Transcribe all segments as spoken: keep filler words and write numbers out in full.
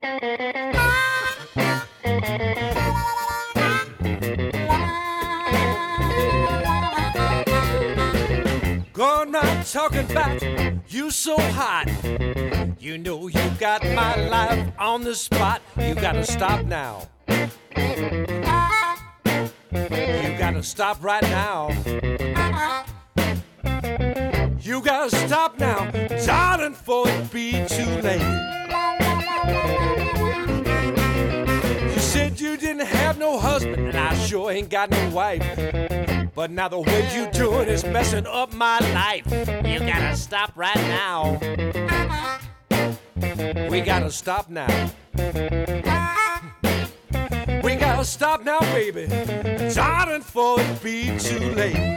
Going round talking about you so hot. You know you got my life on the spot. You gotta stop now. You gotta stop right now. You gotta stop now, darling, for it be too late. You said you didn't have no husband, and I sure ain't got no wife. But now the way you doing is messing up my life. You gotta stop right now. We gotta stop now. We gotta stop now, baby, darling, for it be too late.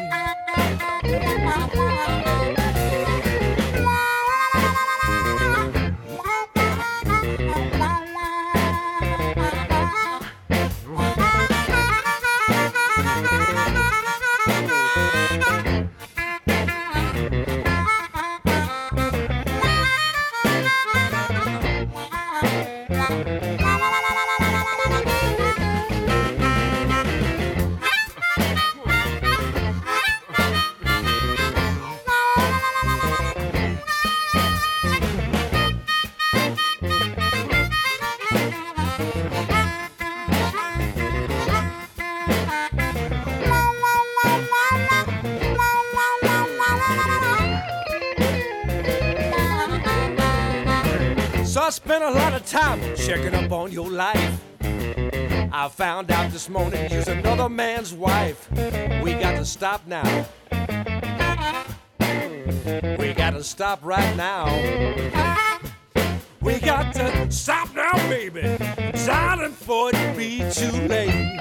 So I spent a lot of time checking up on your life. I found out this morning you're another man's wife. We got to stop now. We got to stop right now. We got to stop now, baby, darling, for it be too late.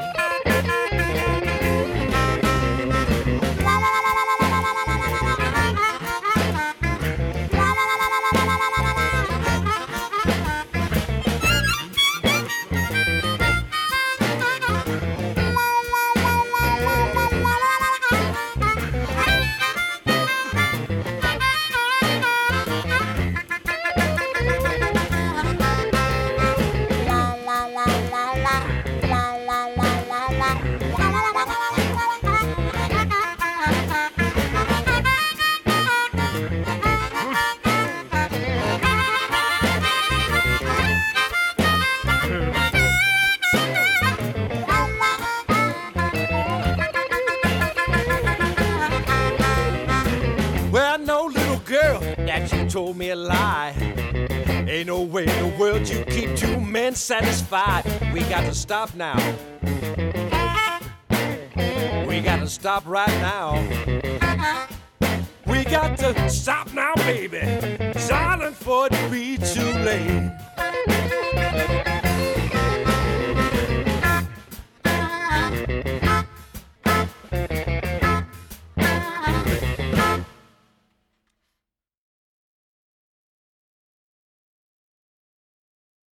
Well, no, little girl, that you told me a lie. Ain't no way in the world you keep two men satisfied. We got to stop now. We got to stop right now. We got to stop now, baby, darling, for it be too late.